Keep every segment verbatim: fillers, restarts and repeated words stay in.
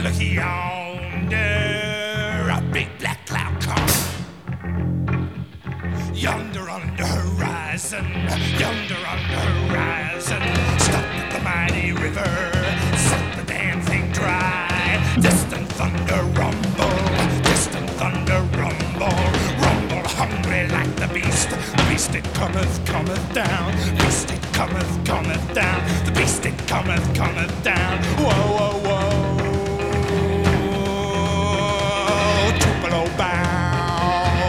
look yonder, a big black cloud come. Yonder on the horizon, yonder on the horizon. Stop at the mighty river, suck the damn thing dry. Distant thunder rumble, distant thunder rumble. Rumble hungry like the beast. The beast it cometh, cometh down. Beast it cometh, cometh down. The beast it cometh, cometh down. Whoa, whoa, whoa. Tupelo bound.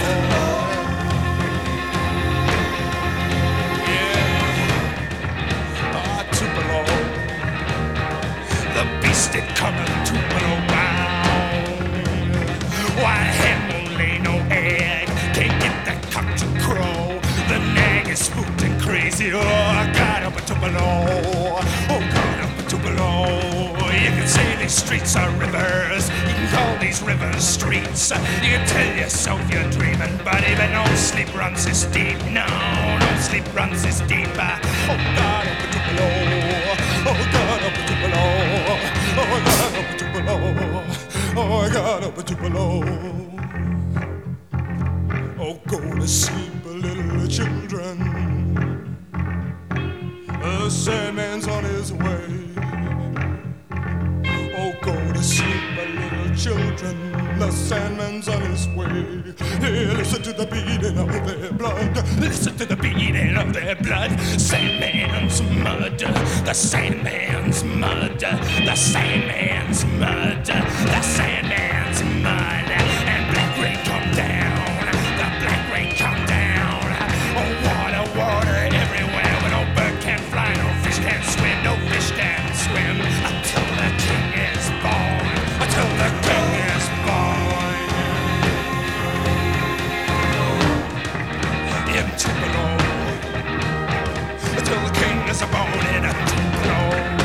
Yeah. Ah, Tupelo. The beast it cometh, Tupelo bound. Why hen won't lay no egg? Can't get that cock to crow. The nag is spooked and crazy. Oh, I got up a Tupelo. Oh, got up a Tupelo. You can say these streets are rivers. You can call these rivers streets. You can tell yourself you're dreaming, buddy, but no sleep runs this deep. No, no sleep runs this deep. Oh, God, up a Tupelo. Oh, God, up a Tupelo. Oh, God, up a Tupelo. Oh, God, up a Tupelo. Oh, go to sleep, little children. The Sandman's on his way. Oh, go to sleep, little children. The Sandman's on his way. Hey, listen to the beating of their blood. Listen to the beating of their blood. Sandman's mud. The Sandman's mud. The Sandman's mud. The Sandman's mud. And black rain come down. The black rain come down. Oh, water, water everywhere. Where no bird can fly, no fish can swim, no fish can swim. Until the king is born. Until the king is born. In Tupelo. Until the king is born in a Tupelo.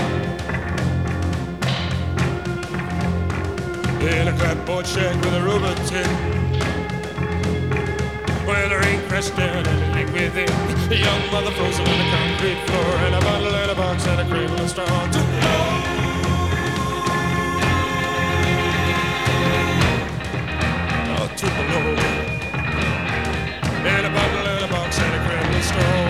In a clapboard shed with a rubber tin, where the rain crashed down and a lake within. A young mother frozen on the concrete floor, and a bundle in a box and a cradle of straw. Tupelo. Oh, Tupelo. And a bundle in a box and a cradle of straw.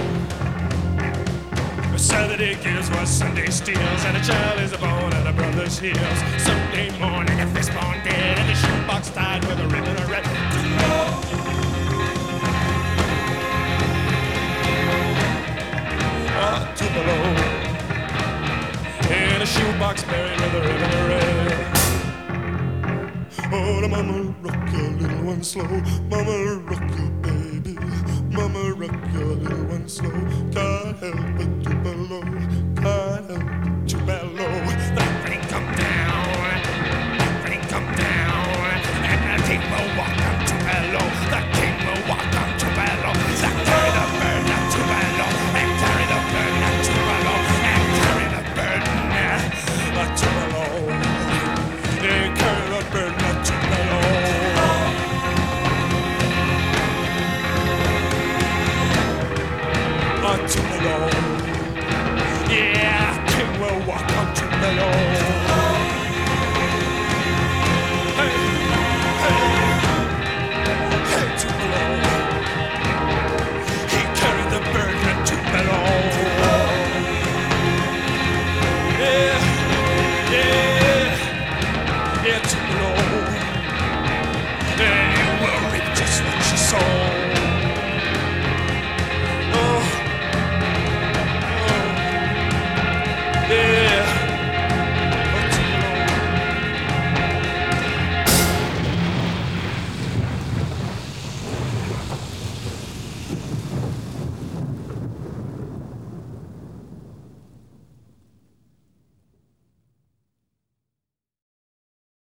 Saturday gives what Sunday steals, and a child is born at a brother's heels. Sunday morning, a fistbone dead, and a shoebox tied with a ribbon of red. Ah, Tupelo. In a shoebox buried with a ribbon of red. Oh, the mama rock your little one slow. Mama rock your baby. Mama rock your little one slow. Can't help it, Tupelo. Can't help it, Tupelo. The rain come down. The rain come down. And the king will walk on Tupelo. The king will walk on Tupelo. The carry the burden of Tupelo. And carry the burden of Tupelo. And carry the burden of Tupelo. And carry the burden of Tupelo. Tupelo. Yeah, king will walk on Tupelo. Hey, hey, hey, Tupelo. He carried the burden of Tupelo. Yeah, yeah, yeah, Tupelo.